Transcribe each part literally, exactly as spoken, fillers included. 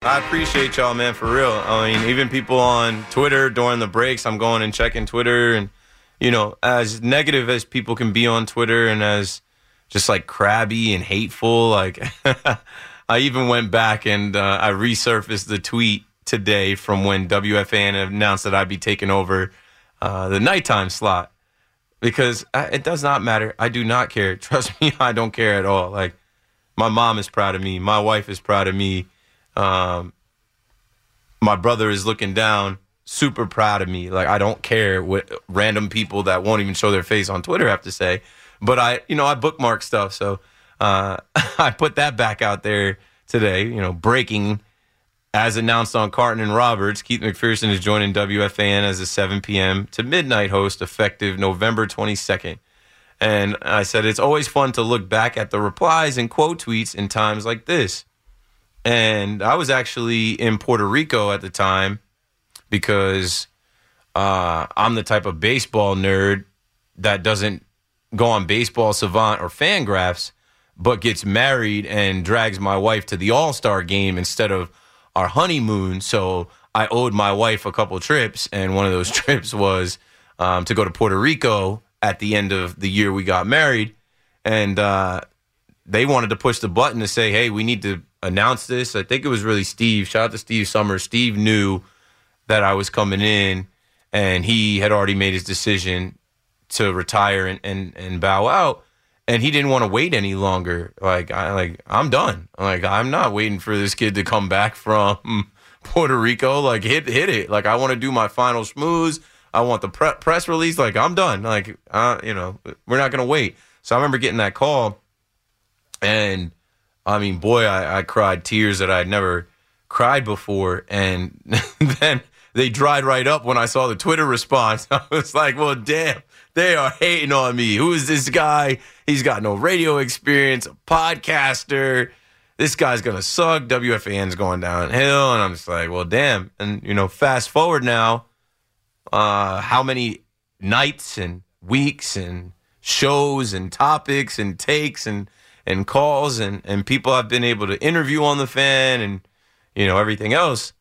I appreciate y'all, man, for real. I mean, even people on Twitter during the breaks, I'm going and checking Twitter. And, you know, as negative as people can be on Twitter and as just, like, crabby and hateful, like, I even went back and uh, I resurfaced the tweet today from when W F A N announced that I'd be taking over uh, the nighttime slot. Because I, it does not matter. I do not care. Trust me, I don't care at all. Like, my mom is proud of me. My wife is proud of me. Um, my brother is looking down, super proud of me. Like, I don't care what random people that won't even show their face on Twitter have to say. But I, you know, I bookmark stuff. So uh, I put that back out there today. You know, breaking, as announced on Carton and Roberts, Keith McPherson is joining W F A N as a seven p.m. to midnight host effective November twenty-second. And I said, it's always fun to look back at the replies and quote tweets in times like this. And I was actually in Puerto Rico at the time because uh, I'm the type of baseball nerd that doesn't go on Baseball Savant or Fangraphs, but gets married and drags my wife to the All-Star game instead of our honeymoon. So I owed my wife a couple trips, and one of those trips was um, to go to Puerto Rico at the end of the year we got married. And uh, they wanted to push the button to say, hey, we need to announce this. I think it was really Steve. Shout out to Steve Summers. Steve knew that I was coming in, and he had already made his decision to retire and, and, and bow out. And he didn't want to wait any longer. Like, I, like I'm done. Like, I'm not waiting for this kid to come back from Puerto Rico. Like, hit hit it. Like, I want to do my final schmooze. I want the pre- press release. Like, I'm done. Like, uh, you know, we're not going to wait. So I remember getting that call, and I mean, boy, I, I cried tears that I'd never cried before. And then they dried right up when I saw the Twitter response. I was like, well, damn, they are hating on me. Who is this guy? He's got no radio experience, a podcaster. This guy's going to suck. W F A N's going downhill. And I'm just like, well, damn. And, you know, fast forward now, uh, how many nights and weeks and shows and topics and takes and and calls and, and people I've been able to interview on the Fan and, you know, everything else.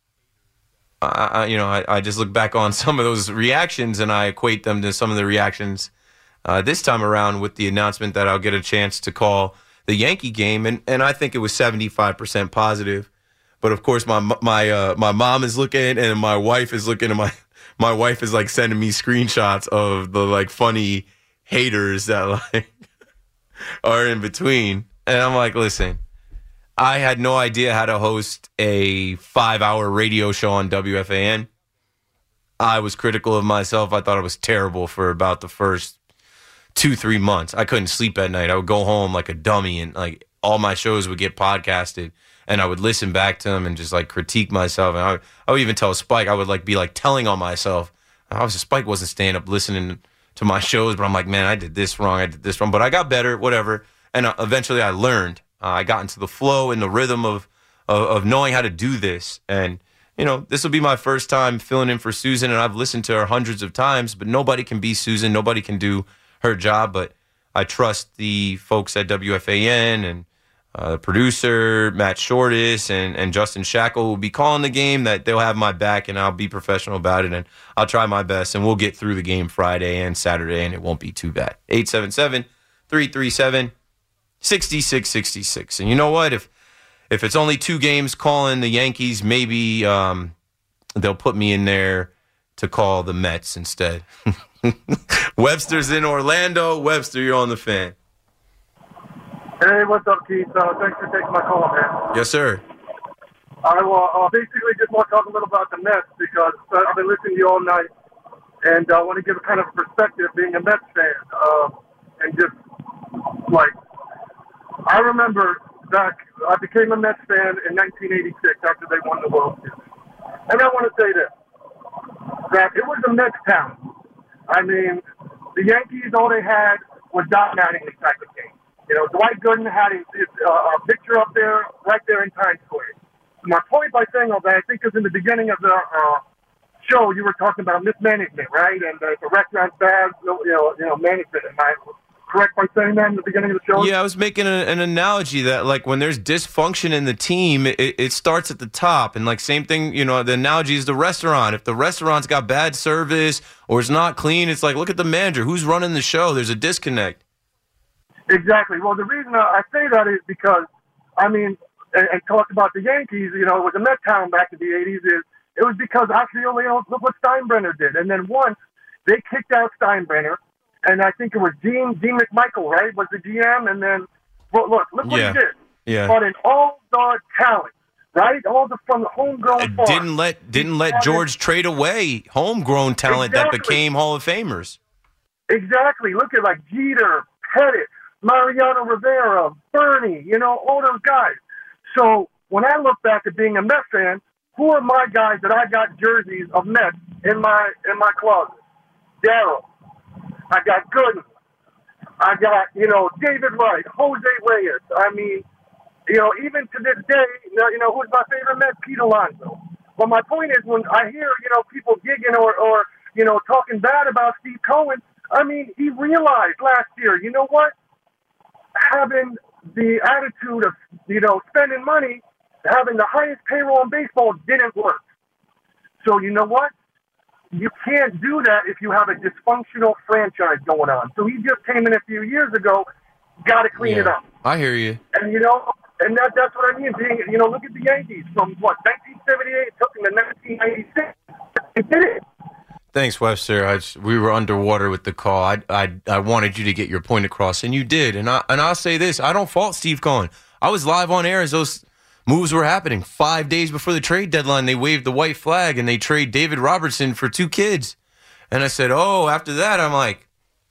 I, I you know, I, I just look back on some of those reactions and I equate them to some of the reactions uh, this time around with the announcement that I'll get a chance to call the Yankee game. And, and I think it was seventy-five percent positive. But, of course, my my uh, my mom is looking and my wife is looking and my, my wife is, like, sending me screenshots of the, like, funny haters that, like, are in between. And I'm like, listen, I had no idea how to host a five-hour radio show on W F A N. I was critical of myself. I thought I was terrible for about the first two, three months. I couldn't sleep at night. I would go home like a dummy, and like all my shows would get podcasted, and I would listen back to them and just like critique myself. And I would, I would even tell Spike, I would like be like telling on myself. Obviously, Spike wasn't staying up listening to my shows, but I'm like, man, I did this wrong, I did this wrong, but I got better, whatever, and uh, eventually I learned. Uh, I got into the flow and the rhythm of, of of knowing how to do this, and you know, this will be my first time filling in for Susan, and I've listened to her hundreds of times, but nobody can be Susan, nobody can do her job, but I trust the folks at W F A N and uh, the producer, Matt Shortis, and, and Justin Shackle will be calling the game, that they'll have my back, and I'll be professional about it, and I'll try my best, and we'll get through the game Friday and Saturday, and it won't be too bad. eight seven seven, three three seven, six six six six. And you know what? If if it's only two games calling the Yankees, maybe um, they'll put me in there to call the Mets instead. Webster's in Orlando. Webster, you're on the Fan. Hey, what's up, Keith? Uh, thanks for taking my call, man. Yes, sir. I will uh, basically just want to talk a little about the Mets because uh, I've been listening to you all night, and I uh, want to give a kind of perspective being a Mets fan. Uh, and just, like, I remember back, I became a Mets fan in nineteen eighty-six after they won the World Series. And I want to say this, that it was a Mets town. I mean, the Yankees, all they had was Don Mattingly type of game. You know, Dwight Gooden had his, his, uh, a picture up there, right there in Times Square. My point by saying all that, I think, is in the beginning of the uh, show, you were talking about mismanagement, right? And uh, the restaurant bad, you know, you know, management. And my correct by saying that in the beginning of the show? Yeah, I was making a, an analogy that, like, when there's dysfunction in the team, it, it starts at the top. And, like, same thing, you know, the analogy is the restaurant. If the restaurant's got bad service or it's not clean, it's like, look at the manager. Who's running the show? There's a disconnect. Exactly. Well, the reason I say that is because, I mean, and, and talk about the Yankees, you know, it was a Met town back in the eighties, is it was because Osceola, look what Steinbrenner did. And then once they kicked out Steinbrenner, and I think it was Dean, Dean McMichael, right, was the G M, and then, well, look, look what yeah. he did. Yeah. But in all the talent, right, all the from the homegrown farm. Didn't let, didn't let George trade away homegrown talent exactly. that became Hall of Famers. Exactly. Look at, like, Jeter, Pettit, Mariano Rivera, Bernie, you know, all those guys. So when I look back at being a Mets fan, who are my guys that I got jerseys of Mets in my in my closet? Darryl. I got Gooden. I got, you know, David Wright, Jose Reyes. I mean, you know, even to this day, you know, you know who's my favorite Met? Pete Alonso. But my point is, when I hear, you know, people gigging or, or, you know, talking bad about Steve Cohen, I mean, he realized last year, you know what? Having the attitude of, you know, spending money, having the highest payroll in baseball didn't work. So you know what? You can't do that if you have a dysfunctional franchise going on. So he just came in a few years ago, got to clean yeah, it up. I hear you. And, you know, and that that's what I mean. Being, you know, look at the Yankees from, what, nineteen seventy-eight, it took them to nineteen ninety-six. They did it. Thanks, Webster. I just, we were underwater with the call. I, I I wanted you to get your point across, and you did. And I and I'll say this: I don't fault Steve Cohen. I was live on air as those moves were happening. Five days before the trade deadline, they waved the white flag and they trade David Robertson for two kids. And I said, "Oh." After that, I'm like,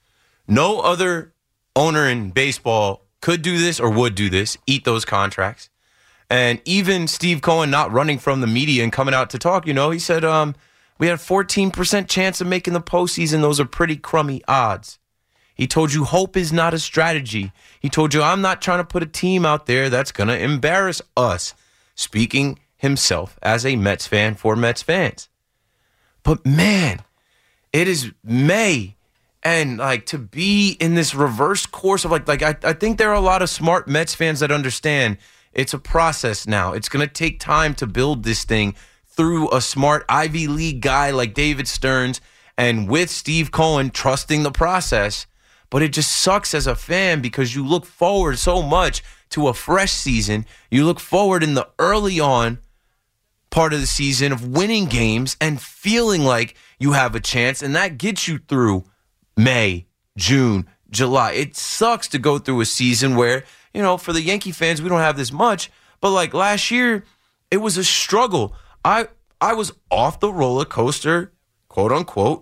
no other owner in baseball could do this or would do this. Eat those contracts. And even Steve Cohen not running from the media and coming out to talk, you know, he said, um. we had a fourteen percent chance of making the postseason. Those are pretty crummy odds. He told you hope is not a strategy. He told you, I'm not trying to put a team out there that's going to embarrass us. Speaking himself as a Mets fan for Mets fans. But man, it is May. And like to be in this reverse course of like, like I, I think there are a lot of smart Mets fans that understand it's a process now. It's going to take time to build this thing through a smart Ivy League guy like David Stearns and with Steve Cohen trusting the process. But it just sucks as a fan because you look forward so much to a fresh season. You look forward in the early on part of the season of winning games and feeling like you have a chance, and that gets you through May, June, July. It sucks to go through a season where, you know, for the Yankee fans, we don't have this much, but like last year, it was a struggle. I I was off the roller coaster, quote unquote,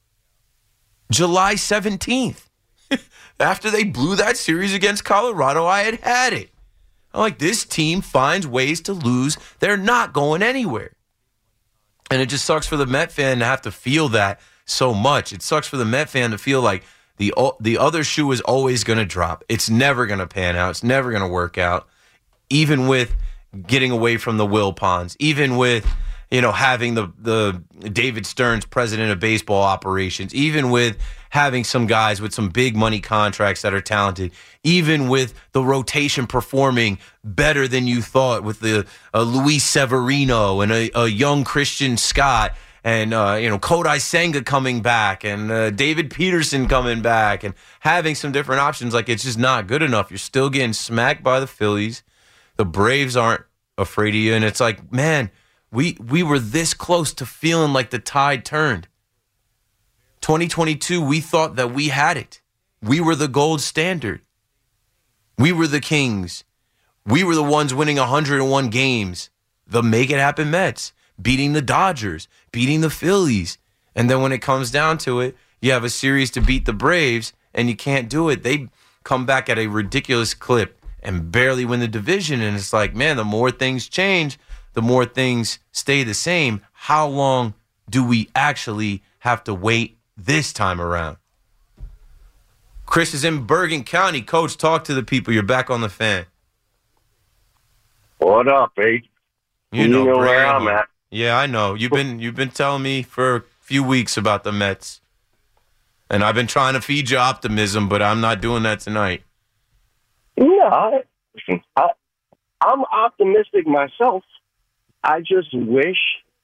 July seventeenth. After they blew that series against Colorado, I had had it. I'm like, this team finds ways to lose. They're not going anywhere. And it just sucks for the Met fan to have to feel that so much. It sucks for the Met fan to feel like the the other shoe is always going to drop. It's never going to pan out. It's never going to work out. Even with getting away from the Wilpons, even with, you know, having the, the David Stearns president of baseball operations, even with having some guys with some big money contracts that are talented, even with the rotation performing better than you thought with the uh, Luis Severino and a, a young Christian Scott and, uh, you know, Kodai Senga coming back and uh, David Peterson coming back and having some different options. Like, it's just not good enough. You're still getting smacked by the Phillies. The Braves aren't afraid of you. And it's like, man, we we were this close to feeling like the tide turned. twenty twenty-two, we thought that we had it. We were the gold standard. We were the kings. We were the ones winning one hundred one games. The make it happen Mets, beating the Dodgers, beating the Phillies. And then when it comes down to it, you have a series to beat the Braves, and you can't do it. They come back at a ridiculous clip and barely win the division. And it's like, man, the more things change, the more things stay the same. How long do we actually have to wait this time around? Chris is in Bergen County. Coach, talk to the people. You're back on the Fan. What up, H? You know, you know where Brandon. I'm at. Yeah, I know. You've been you've been telling me for a few weeks about the Mets. And I've been trying to feed you optimism, but I'm not doing that tonight. No, I, I, I'm optimistic myself. I just wish,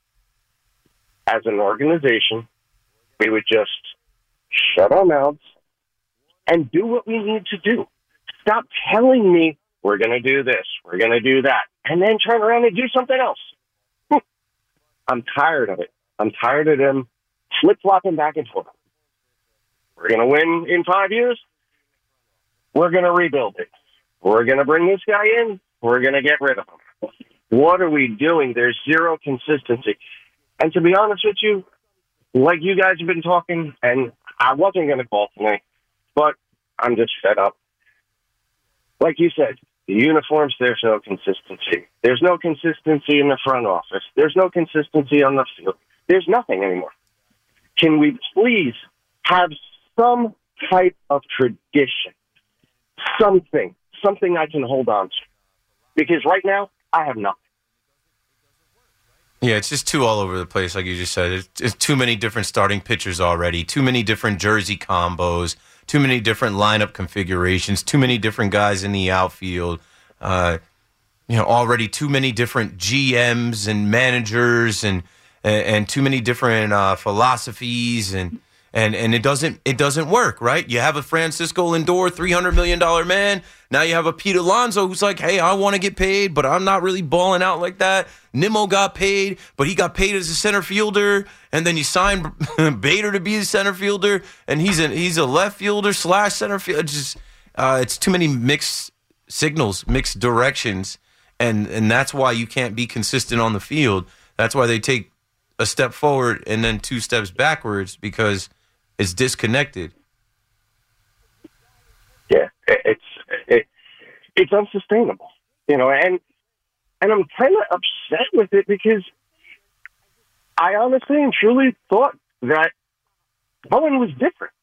as an organization, we would just shut our mouths and do what we need to do. Stop telling me we're going to do this, we're going to do that, and then turn around and do something else. I'm tired of it. I'm tired of them flip-flopping back and forth. We're going to win in five years. We're going to rebuild it. We're going to bring this guy in. We're going to get rid of him. What are we doing? There's zero consistency. And to be honest with you, like you guys have been talking, and I wasn't going to call tonight, but I'm just fed up. Like you said, the uniforms, there's no consistency. There's no consistency in the front office. There's no consistency on the field. There's nothing anymore. Can we please have some type of tradition? Something. Something I can hold on to. Because right now, I have nothing. Yeah, it's just too all over the place, like you just said. It's, it's too many different starting pitchers already, too many different jersey combos, too many different lineup configurations, too many different guys in the outfield. Uh, you know, already too many different G Ms and managers, and and, and too many different uh, philosophies, and and and it doesn't it doesn't work, right? You have a Francisco Lindor, three hundred million dollar man. Now you have a Pete Alonso who's like, hey, I want to get paid, but I'm not really balling out like that. Nimmo got paid, but he got paid as a center fielder, and then you signed Bader to be a center fielder, and he's a he's a left fielder slash center fielder. It's just uh, it's too many mixed signals, mixed directions, and and that's why you can't be consistent on the field. That's why they take a step forward and then two steps backwards, because it's disconnected. Yeah, it's it, it's unsustainable, you know, and and I'm kind of upset with it because I honestly and truly thought that Bowen was different,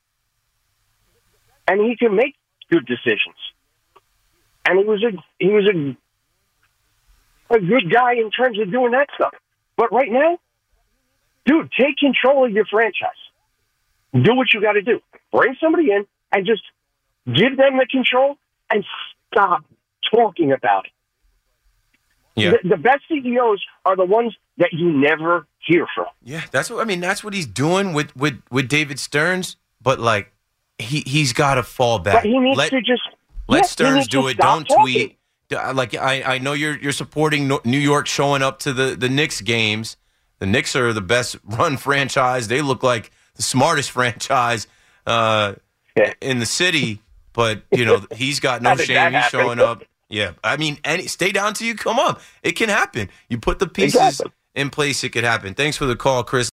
and he can make good decisions, and he was a he was a a good guy in terms of doing that stuff. But right now, dude, take control of your franchise. Do what you got to do. Bring somebody in and just give them the control and stop talking about it. Yeah. The, the best C E Os are the ones that you never hear from. Yeah, that's what I mean. That's what he's doing with, with, with David Stearns. But like, he he's got to fall back. But he needs let, to just let yeah, Stearns do it. Don't talking. tweet. Like I, I know you're you're supporting New York showing up to the, the Knicks games. The Knicks are the best run franchise. They look like the smartest franchise uh, yeah. in the city. But you know he's got no shame. He's showing up. Yeah, I mean, any stay down till you come up. It can happen. You put the pieces exactly. in place, it could happen. Thanks for the call, Chris.